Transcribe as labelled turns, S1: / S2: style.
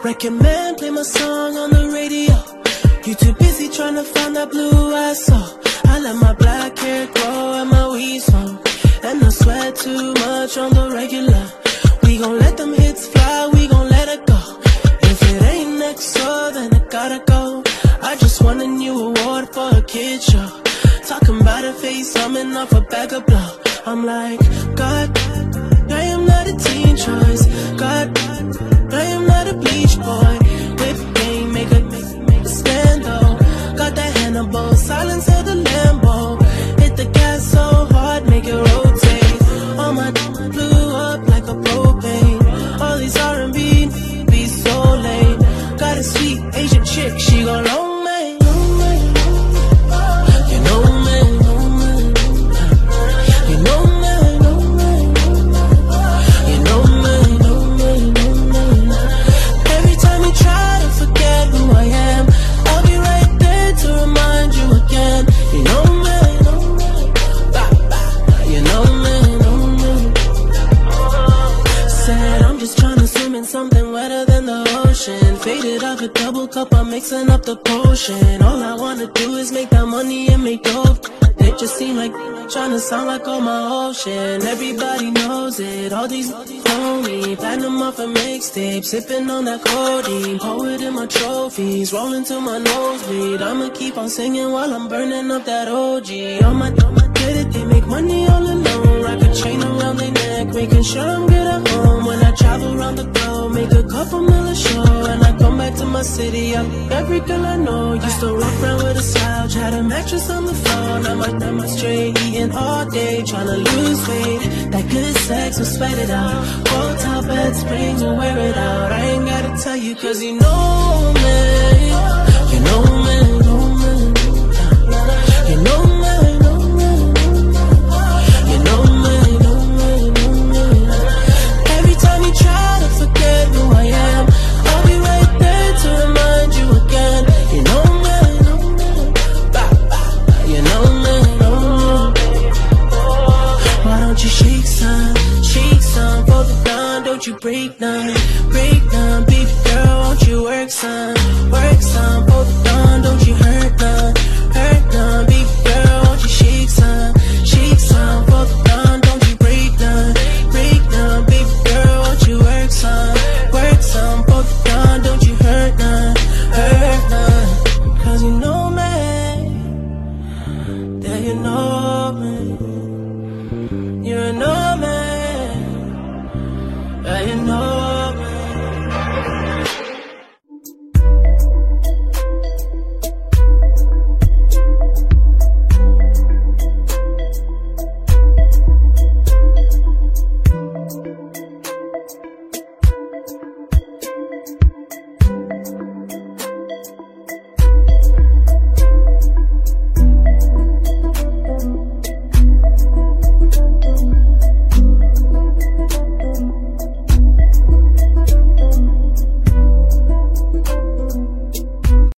S1: Record man, play my song on the radio. You too busy trying to find that blue I saw. I let my black hair grow and my weed smoke, and I sweat too much on the regular. We gon' let them hits fly, we gon' let it go. If it ain't next door, then I gotta go. I just won a new award for a kid show. Talking about a face, coming off a bag of blow. I'm like, God, I am not a teen choice. God, I am not a bleach boy. Whip game, make a scandal. Got that Hannibal, silence of the Lambo. Hit the gas so hard, make it rotate. All my blew up like a propane. All these R&B be so lame. Got a sweet Asian chick, she gon' loan me. You know me. You know me. You know me. Every time you try to forget who I am, I'll be right there to remind you again. You know me. You know me. Said I'm just tryna swim in something wetter than the ocean. Faded off a double cup, I'm mixing up the potion. All I wanna do is make that money and make dope. They just seem like tryna sound like all my ocean. Everybody knows it, all these know me. Platinum off a mixtape, sipping on that codeine. Poet in my trophies, rolling to my nosebleed. I'ma keep on singing while I'm burning up that OG. On my credit, they make money all alone. Rock a chain around their neck, making sure I'm good at home. When I travel around the globe, make a couple mil a show. And I come back to my city, every girl I know used to walk around with a slouch, had a mattress on the floor. Now I'm straight eating all day, tryna lose weight. That good sex will sweat it out. Hotel bed springs will wear it out. I ain't gotta tell you, cause you know me.